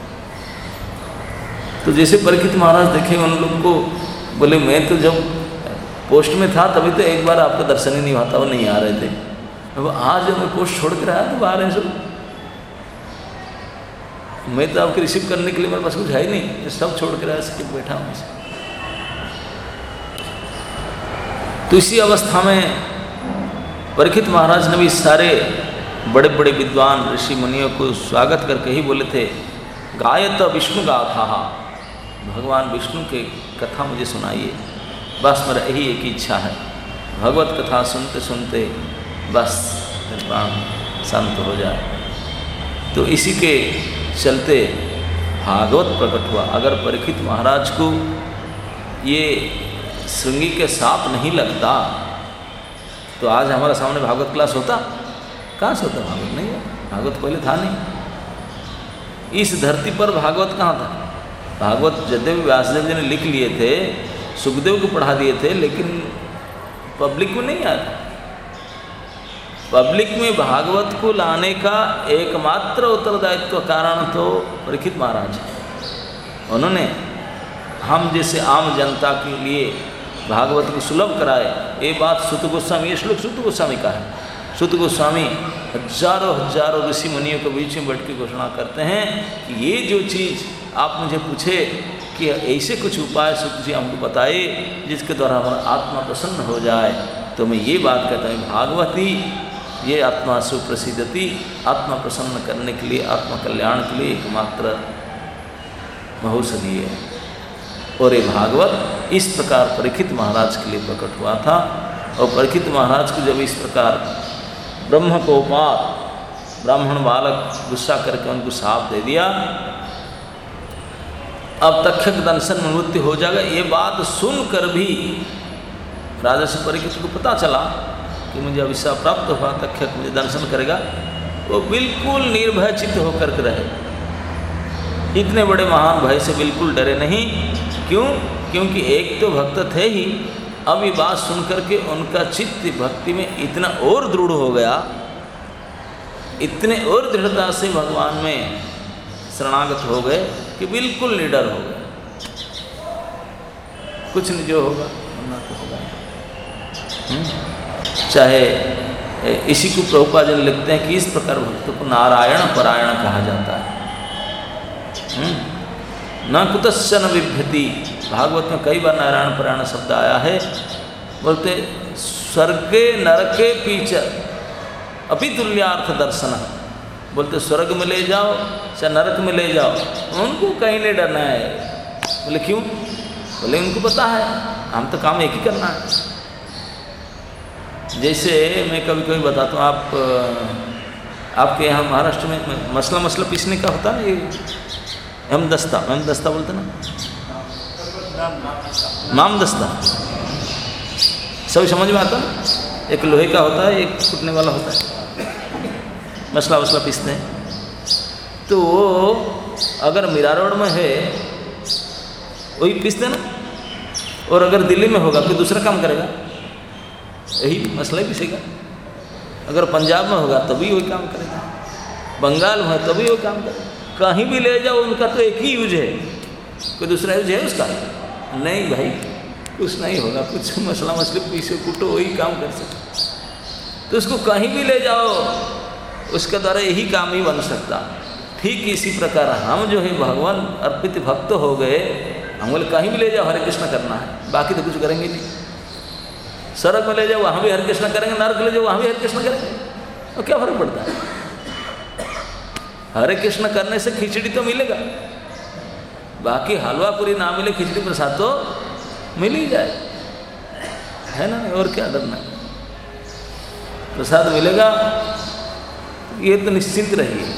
तो जैसे परीक्षित महाराज देखे उन लोग को, बोले मैं तो जब पोस्ट में था तभी तो एक बार आपका दर्शन ही नहीं होता, वो नहीं आ रहे थे। अब आज जब मैं पोस्ट छोड़ कर आया तो आ रहे हैं सब, मैं तो आपके रिसीव करने के लिए मेरे पास कुछ है ही नहीं, तो सब छोड़ कर आया, सब बैठा हूँ। तो इसी अवस्था में परीक्षित महाराज ने भी सारे बड़े बड़े विद्वान ऋषि मुनियों को स्वागत करके ही बोले थे, गायत विष्णु गाथा, भगवान विष्णु के कथा मुझे सुनाइए। बस मेरा यही एक इच्छा है, भगवत कथा सुनते सुनते बस प्राण शांत हो जाए। तो इसी के चलते भागवत प्रकट हुआ। अगर परीक्षित महाराज को ये श्रृंगी के साप नहीं लगता तो आज हमारे सामने भागवत क्लास होता? कहाँ से होता? भागवत नहीं है, भागवत पहले था नहीं। इस धरती पर भागवत कहाँ था? भागवत यद्यपि व्यासदेव जी ने लिख लिए थे, सुखदेव को पढ़ा दिए थे, लेकिन पब्लिक में नहीं आया। पब्लिक में भागवत को लाने का एकमात्र उत्तरदायित्व कारण तो परीक्षित महाराज है। उन्होंने हम जैसे आम जनता के लिए भागवत को सुलभ कराए। ये बात सुत गोस्वामी, ये श्लोक सुत गोस्वामी का है। सुत गोस्वामी हजारों हजारों ऋषि मुनियों के बीच में बैठ के घोषणा करते हैं कि ये जो चीज़ आप मुझे पूछे कि ऐसे कुछ उपाय सुत जी हमको बताए जिसके द्वारा हमारा आत्मा प्रसन्न हो जाए, तो मैं ये बात कहता हूँ भागवती ये आत्मा सुप्रसिद्धति, आत्मा प्रसन्न करने के लिए, आत्मा कल्याण के लिए एकमात्र बहुषधि है। और ये भागवत इस प्रकार परीक्षित महाराज के लिए प्रकट हुआ था। और परीक्षित महाराज को जब इस प्रकार ब्रह्म को उपात, ब्राह्मण बालक गुस्सा करके उनको साप दे दिया। अब तक्षक दंशन में मृत्यु हो जाएगा। ये बात सुनकर भी राजर्षि परीक्षित को पता चला कि मुझे अभिशाप प्राप्त हुआ, तक्षक मुझे दंशन करेगा। वो बिल्कुल निर्भय चित्त होकर के रहे, इतने बड़े महान भय से बिल्कुल डरे नहीं। क्यों? क्योंकि एक तो भक्त थे ही, अब ये बात सुनकर के उनका चित्त भक्ति में इतना और दृढ़ हो गया, इतने और दृढ़ता से भगवान में शरणागत हो गए कि बिल्कुल निडर हो गए। कुछ नहीं, जो होगा होना तो होगा। चाहे इसी को प्रभुपाद जी लिखते हैं कि इस प्रकार भक्तों को नारायण परायण कहा जाता है। न कुतश्चन विभ्यति, भागवत में कई बार नारायण परायण शब्द आया है। बोलते स्वर्गे नरके पीछे अपि तुल्यार्थ दर्शन, बोलते स्वर्ग में ले जाओ चाहे नरक में ले जाओ, उनको कहीं नहीं डरना है। बोले क्यों? बोले उनको पता है हम तो काम एक ही करना है। जैसे मैं कभी कभी बताता हूँ, आप आपके यहाँ महाराष्ट्र में मसला मसला पीसने का होता है ना, ये हम दस्ता हम दस्ता बोलते ना, माम दस्ता, सभी समझ में आता है। एक लोहे का होता है, एक फूटने वाला होता है, मसला वसला पीसते हैं। तो वो अगर मीरा रोड में है वही पीसते ना, और अगर दिल्ली में होगा कोई दूसरा काम करेगा, यही मसला ही पीसेगा। अगर पंजाब में होगा तभी वही काम करेगा, बंगाल में है तभी वही काम करेगा। कहीं भी ले जाओ उनका तो एक ही यूज है, कोई दूसरा यूज है उसका नहीं भाई, कुछ नहीं होगा। कुछ मसला मसले पीसे कुटो वही काम कर सकते, तो उसको कहीं भी ले जाओ उसके द्वारा यही काम ही बन सकता। ठीक इसी प्रकार हम जो है भगवान अर्पित भक्त हो गए, हम बोले कहीं भी ले जाओ हरे कृष्ण करना है, बाकी तो कुछ करेंगे नहीं। सड़क में ले जाओ वहाँ भी हरे कृष्ण करेंगे, नरक ले जाओ वहाँ भी हरे कृष्ण करेंगे, तो क्या फर्क पड़ता है? हरे कृष्ण करने से खिचड़ी तो मिलेगा, बाकी हलवा पूरी ना मिले खिचड़ी प्रसाद तो मिल ही जाए, है ना? और क्या डरना, प्रसाद मिलेगा, ये तो निश्चिंत रहिए।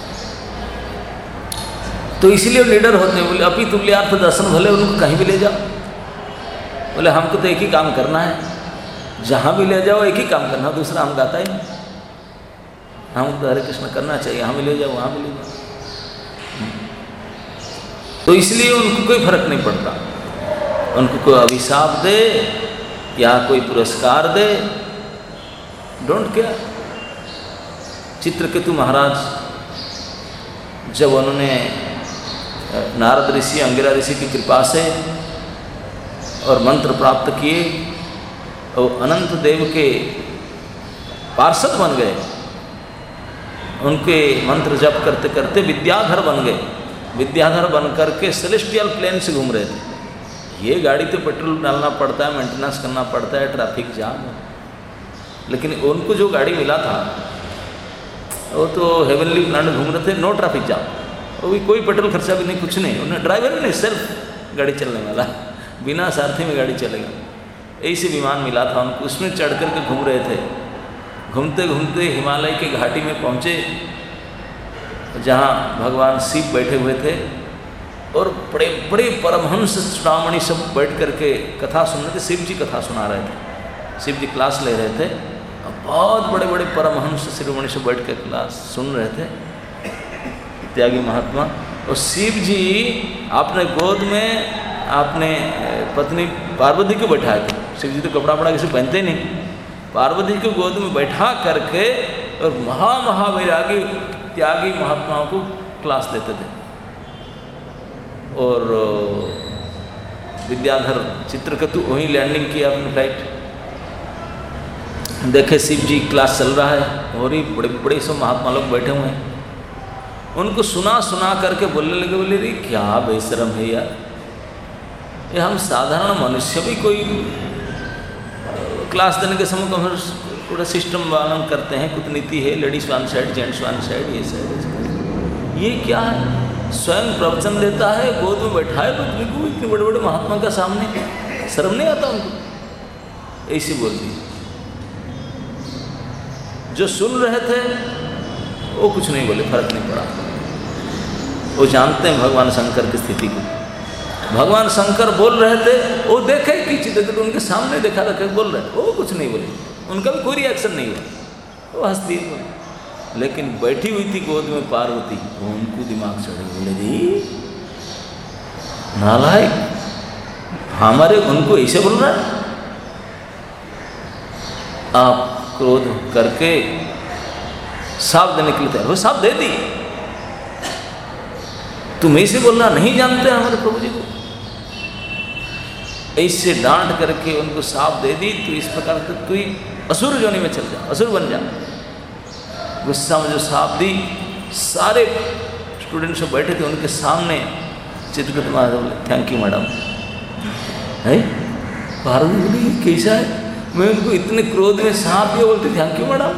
तो इसलिए लीडर होते हैं। बोले अपि तुल्यार्थ दर्शन, भले उनको कहीं भी ले जाओ, बोले हमको तो एक ही काम करना है, जहाँ भी ले जाओ एक ही काम करना, दूसरा हम गाता ही नहीं, हम तो हरे कृष्ण करना चाहिए, यहाँ भी ले जाओ वहाँ भी ले जाओ। तो इसलिए उनको कोई फर्क नहीं पड़ता, उनको कोई अभिशाप दे या कोई पुरस्कार दे, डोंट केयर। चित्रकेतु महाराज जब उन्होंने नारद ऋषि अंगिरा ऋषि की कृपा से और मंत्र प्राप्त किए और अनंत देव के पार्षद बन गए, उनके मंत्र जप करते करते विद्याधर बन गए। विद्याधर बन करके सेलेस्टियल प्लेन से घूम रहे थे। ये गाड़ी तो पेट्रोल डालना पड़ता है, मेंटेनेंस करना पड़ता है, ट्रैफिक जाम है, लेकिन उनको जो गाड़ी मिला था वो तो हेवनली प्लान घूम रहे थे, नो ट्रैफिक जाम, वो भी कोई पेट्रोल खर्चा भी नहीं, कुछ नहीं, उन्हें ड्राइवर नहीं, सिर्फ गाड़ी चलने वाला, बिना सारथी में गाड़ी चलेगा, ऐसे विमान मिला था उनको, उसमें चढ़ कर के घूम रहे थे। घूमते घूमते हिमालय के घाटी में पहुँचे, जहाँ भगवान शिव बैठे हुए थे और बड़े बड़े परमहंस चूड़ामणि सब बैठ करके कथा सुन रहे थे। शिव जी कथा सुना रहे थे, शिव जी क्लास ले रहे थे, और बहुत बड़े बड़े परमहंस शिरोमणि सब बैठ कर क्लास सुन रहे थे, त्यागी महात्मा। और शिव जी आपने गोद में आपने पत्नी पार्वती को बैठाया थे। शिव जी तो कपड़ा वपड़ा किसी पहनते ही नहीं, पार्वती को गोद में बैठा करके और महा महावैरागी त्यागी महात्माओं को क्लास देते थे। और विद्याधर चित्रकेतु वहीं लैंडिंग किया अपनी फ्लाइट, देखे शिव जी क्लास चल रहा है और ही बड़े बड़े सब महात्मा लोग बैठे हुए हैं। उनको सुना सुना करके बोलने लगे, बोले रे क्या बेशरम है यार, ये हम साधारण मनुष्य भी कोई क्लास देने के समय को पूरा सिस्टम पालन करते हैं, कूटनीति है, ladies one side gents one side, ये साइड, ये क्या है? स्वयं प्रवचन देता है, गोद में बैठाए पत्नी को, इतने बड़े बड़े महात्मा का सामने, शर्म नहीं आता उनको? ऐसी बोल दी। जो सुन रहे थे वो कुछ नहीं बोले, फर्क नहीं पड़ा। वो जानते हैं भगवान शंकर की स्थिति को। भगवान शंकर बोल रहे थे, वो देखे कि चित्र उनके सामने देखा रखे बोल रहे, वो कुछ नहीं बोले, उनका भी कोई रिएक्शन नहीं हुआ, वो हंसती बोले। लेकिन बैठी हुई थी गोद में पार्वती, वो उनको दिमाग चढ़े, बोले जी नालायक, हमारे उनको ऐसे बोल रहा है। आप क्रोध करके साप देने के लिए तैयार, वो साप दे दी। तुम ऐसे बोलना, नहीं जानते हमारे प्रभु जी को, ऐसे डांट करके उनको साप दे दी। तो इस प्रकार से तू ही असुर जोनी में चल जा, असुर बन जा। गुस्सा में जो साप दी, सारे स्टूडेंट्स जो बैठे थे उनके सामने चित्रगुप्त महाराज बोले थैंक यू मैडम। है पार्वती बोली कैसा है, मैं उनको इतने क्रोध में सांप दिया, बोलते thank you madam.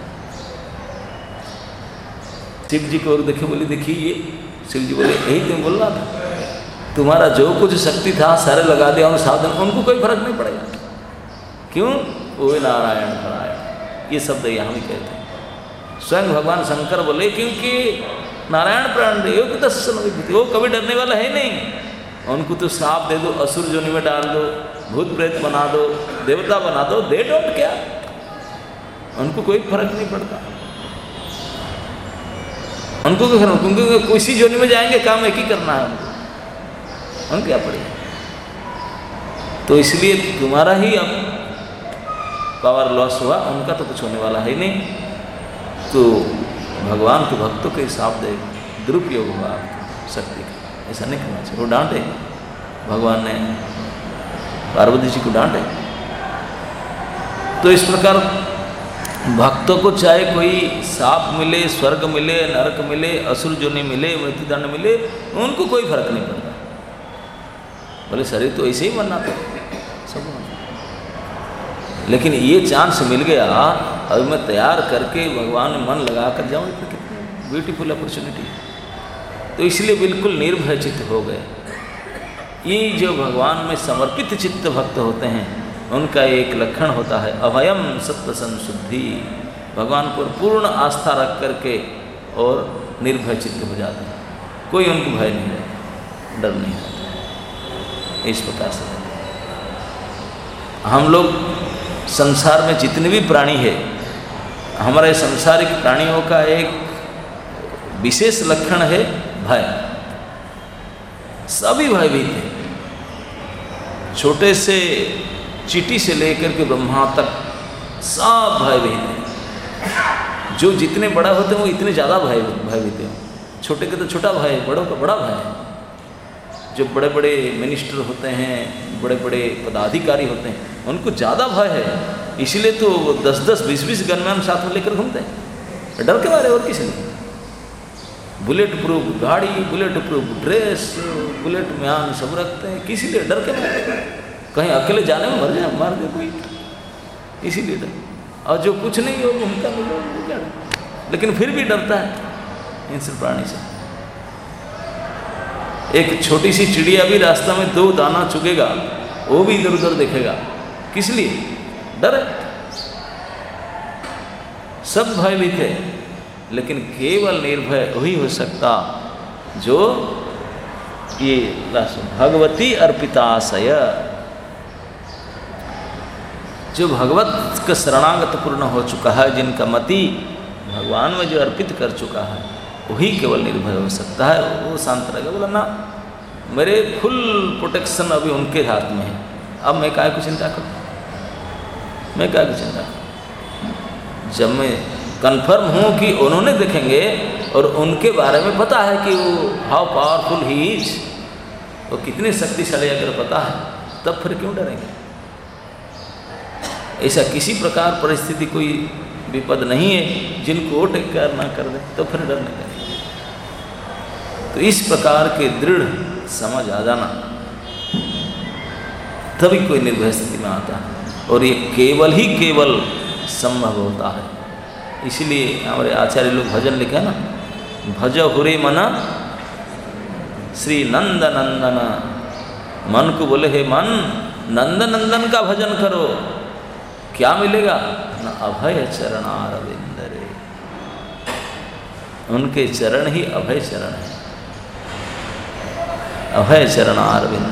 Shiv ji को और देखे, बोली देखिए ये, शिव जी बोले यही तुम बोल रहा था, तुम्हारा जो कुछ शक्ति था सारे लगा दिया और साधन, उनको कोई फर्क नहीं पड़ेगा। क्यों? वो नारायण नारायण, ये शब्द यहाँ भी कहते हैं। स्वयं भगवान शंकर बोले क्योंकि नारायण प्राण दे योग दर्शन, वो कभी डरने वाला है नहीं। उनको तो साप दे दो, असुर जोनि में डाल दो, भूत प्रेत बना दो, देवता बना दो, दे डोंट क्या, उनको कोई फर्क नहीं पड़ता। उनको क्या करना, क्योंकि किसी जोनि में जाएंगे काम एक ही करना है उनको, उनको क्या पड़ेगा। तो इसलिए तुम्हारा ही अब पावर लॉस हुआ, उनका तो कुछ होने वाला है नहीं। तो भगवान के भक्तों के हिसाब दे दुरुपयोग हुआ आपकी शक्ति का, ऐसा नहीं करना चाहिए। वो डांटे, भगवान ने पार्वती जी को डांटे। तो इस प्रकार भक्तों को चाहे कोई साप मिले, स्वर्ग मिले, नरक मिले, असुर जोनि मिले, मृत्युदंड मिले, उनको कोई फर्क नहीं पड़ता। बोले शरीर तो ऐसे ही बनना था सब, लेकिन ये चांस मिल गया, अभी मैं तैयार करके भगवान में मन लगा कर जाऊँ, तो कितनी ब्यूटीफुल अपॉर्चुनिटी। तो इसलिए बिल्कुल निर्भय चित्त हो गए। ये जो भगवान में समर्पित चित्त भक्त होते हैं, उनका एक लक्षण होता है अभयम सत्य संशुद्धि, भगवान पर पूर्ण आस्था रख करके और निर्भय चित्त हो जाते हैं, कोई उनको भय नहीं रहता, डर नहीं रहता। इस प्रकार से हम लोग संसार में जितने भी प्राणी है, हमारे संसारिक प्राणियों का एक विशेष लक्षण है भय। सभी भयभीत हैं, छोटे से चींटी से लेकर के ब्रह्मा तक सब भयभीत हैं। जो जितने बड़ा होते हैं वो इतने ज़्यादा भय भयभीत हैं। छोटे के तो छोटा भय है, बड़ों का बड़ा भय है। जो बड़े बड़े मिनिस्टर होते हैं, बड़े बड़े पदाधिकारी होते हैं, उनको ज़्यादा भय है, इसलिए तो वो दस दस बीस बीस गनमैन साथ में लेकर घूमते हैं, डर के मारे और किसी नहीं। बुलेट प्रूफ गाड़ी, bullet proof dress, bullet man सब रखते हैं, किसी लिए डर के मारे, कहीं अकेले जाने में मर जाए, मार दे कोई, इसीलिए डर। और जो कुछ नहीं हो उनका मिलो उनको क्या, लेकिन फिर भी डरता है इन सब प्राणी से। एक छोटी सी चिड़िया भी रास्ता में दो दाना चुगेगा, वो भी इधर उधर देखेगा, किस लिए? डर है। सब भयभीत है, लेकिन केवल निर्भय वही हो सकता जो ये भगवती अर्पिताशय, जो भगवत का शरणागत पूर्ण हो चुका है, जिनका मति भगवान में जो अर्पित कर चुका है, वही केवल निर्भय हो सकता है। वो शांत रहेगा, बोला ना मेरे फुल प्रोटेक्शन अभी उनके हाथ में है, अब मैं काहे को चिंता करूँ, मैं काहे को चिंता करूँ। जब मैं कन्फर्म हूँ कि उन्होंने देखेंगे और उनके बारे में पता है कि वो हाउ पावरफुल ही इज, वो कितने शक्तिशाली अगर पता है, तब फिर क्यों डरेंगे। ऐसा किसी प्रकार परिस्थिति कोई विपद नहीं है जिनको वो टेक केयर ना कर दे, तो फिर डर नहीं। तो इस प्रकार के दृढ़ समझ आ जाना, तभी कोई निर्भय स्थिति में आता है, और ये केवल ही केवल संभव होता है। इसलिए हमारे आचार्य लोग भजन लिखे ना, भज हुरे मना श्री नंद नंदन, मन को बोले हे मन नंद नंदन का भजन करो, क्या मिलेगा? न अभय चरणारविंद रे, उनके चरण ही अभय चरण है, अभय चरणारविंद।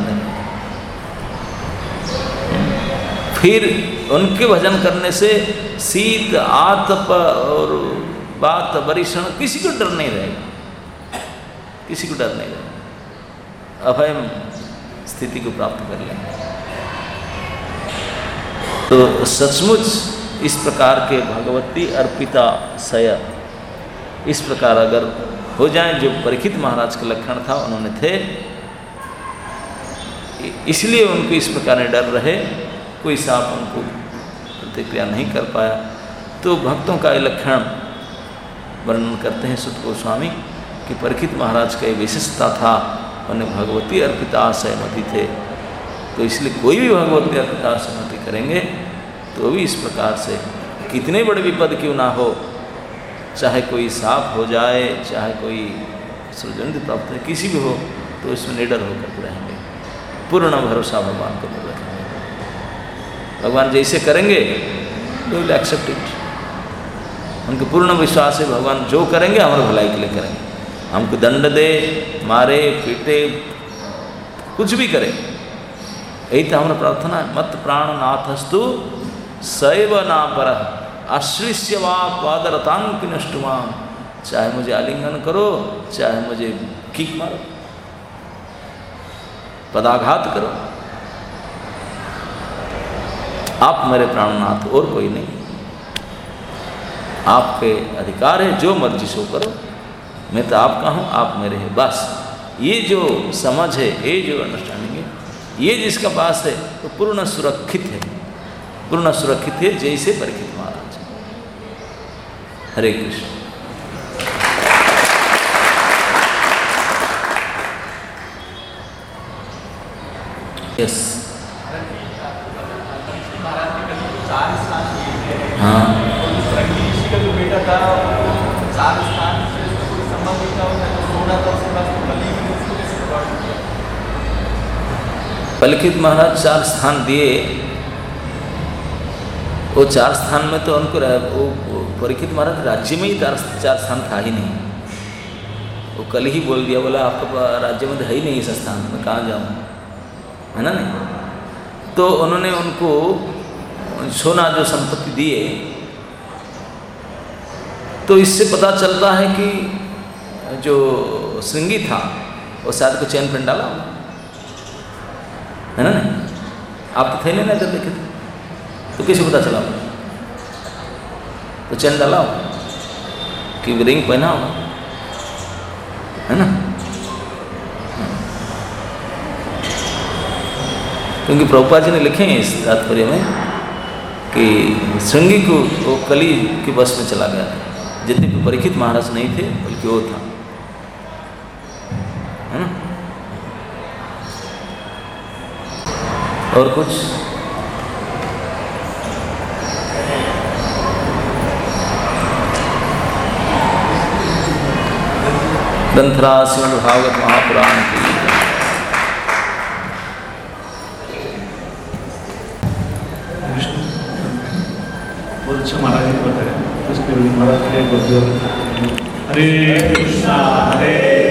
फिर उनके भजन करने से शीत आतप और बात बरिशण किसी को डर नहीं रहेगा, किसी को डर नहीं रहेगा, अभय स्थिति को प्राप्त कर लेंगे। तो सचमुच इस प्रकार के भगवती अर्पिता सय इस प्रकार अगर हो जाए, जो परीक्षित महाराज का लक्षण था उन्होंने थे, इसलिए उनको इस प्रकार डर रहे, कोई सांप उनको प्रतिक्रिया नहीं कर पाया। तो भक्तों का ये लक्षण वर्णन करते हैं सुत गोस्वामी कि परीक्षित महाराज का ये विशिष्टता था, उन्हें भगवती अर्पिता सहमति थे। तो इसलिए कोई भी भगवती अर्पिता सहमति करेंगे तो भी इस प्रकार से कितने बड़े विपद क्यों ना हो, चाहे कोई साप हो जाए, चाहे कोई सृजन प्राप्त है, किसी भी हो, तो इसमें निडर होकर रहेंगे, पूर्ण भरोसा भगवान को रखेंगे। भगवान जैसे करेंगे दे विल एक्सेप्ट इट, उनके पूर्ण विश्वास है भगवान जो करेंगे हमारे भलाई के लिए करेंगे, हमको दंड दे, मारे पीटे, कुछ भी करे, यही तो हमारा प्रार्थना है। मत प्राण नाथस्तु सैव ना पर आश्रिष्य वा पादरतांक नष्टुमाम, चाहे मुझे आलिंगन करो, चाहे मुझे किक मारो, पदाघात करो, आप मेरे प्राणनाथ, और कोई नहीं, आपके अधिकार है, जो मर्जी सो करो, मैं तो आपका हूँ, आप मेरे हैं, बस। ये जो समझ है, ये जो अंडरस्टैंडिंग है, ये जिसका पास है तो पूर्ण सुरक्षित है, पूर्ण सुरक्षित है, जैसे परीक्षित महाराज। हरे कृष्ण। यस, हाँ, परीक्षित महाराज चार स्थान दिए, वो चार स्थान में तो उनको वो परीक्षित महाराज राज्य में ही चार चार स्थान था ही नहीं, वो कल ही बोल दिया, बोला आपका राज्य में है ही नहीं इस स्थान में, कहाँ जाऊँ, है ना नहीं। तो उन्होंने उनको सोना जो संपत्ति दिए, तो इससे पता चलता है कि जो श्रृंगी था वो शायद को चैन पेन डाला, है ना नहीं। आप तो थे नहीं ना जब देखे थे, तो किसे पता चला, तो चैन डाला हो कि रिंग पहना हो, है ना। क्योंकि प्रभुपाद जी ने लिखे हैं इस तात्पर्य में कि श्रृंगी को वो कली के बस में चला गया था, जितने भी परीक्षित महाराज नहीं थे बल्कि वो था, है ना। और कुछ ग्रंथराज श्रीमद् भागवत महापुराण की बहुत अच्छा महाराज ने बताया, उसके महाराज के हरे कृष्णा हरे